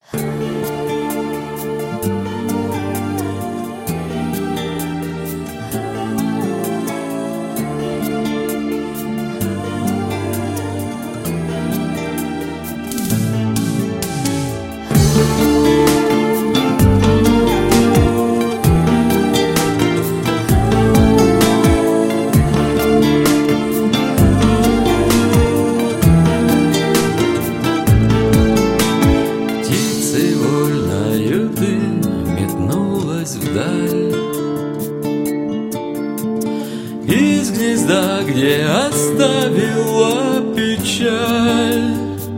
Из гнезда, где оставила печаль,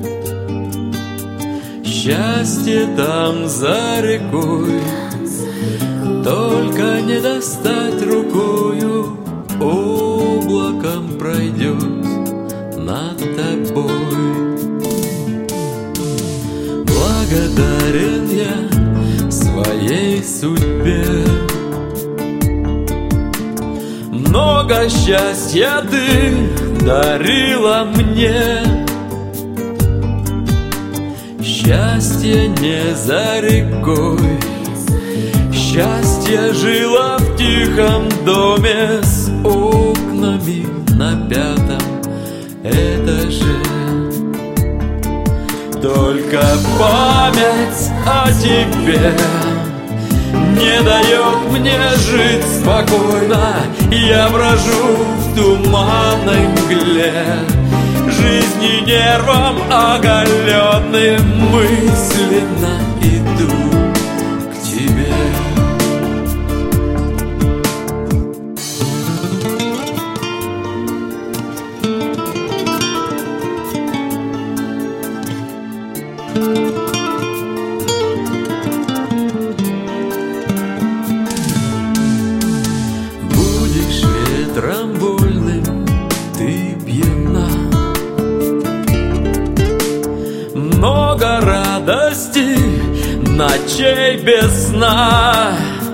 счастье там за рекой, только не достать рукою, облаком пройдет над тобой. Благодарен я своей судьбе, много счастья ты дарила мне. Счастье не за рекой, счастье жило в тихом доме с окнами на 5-м этаже. Только память о тебе не дает мне жить спокойно. Я брожу в туманной мгле, жизни нервом оголенным, мысленно иду к тебе. Будешь ветром вольным, ты пьяна, много радости, ночей без сна.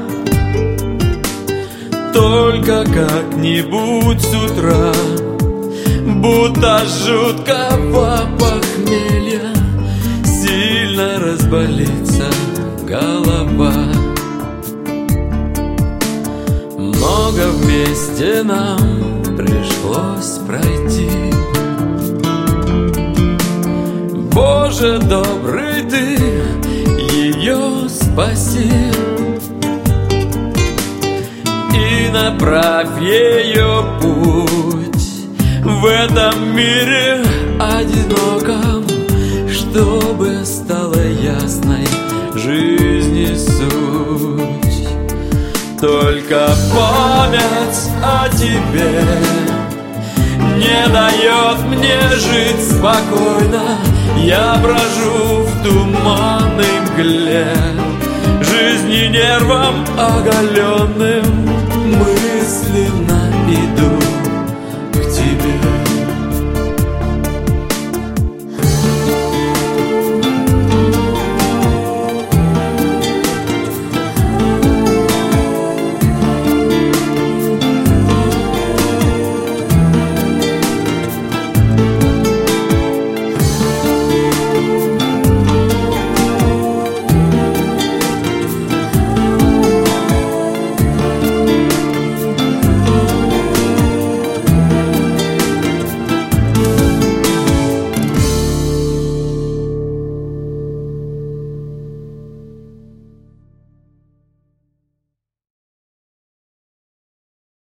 Только как-нибудь с утра, будто жуткого похмелья, сильно разболится голова. Много вместе нам пришлось пройти. Боже добрый, ты ее спаси и направь ее путь в этом мире одиноком, чтобы стала ясной жизни суть. Только память о тебе не дает мне жить спокойно. Я брожу в туманной мгле, жизни нервом оголенным,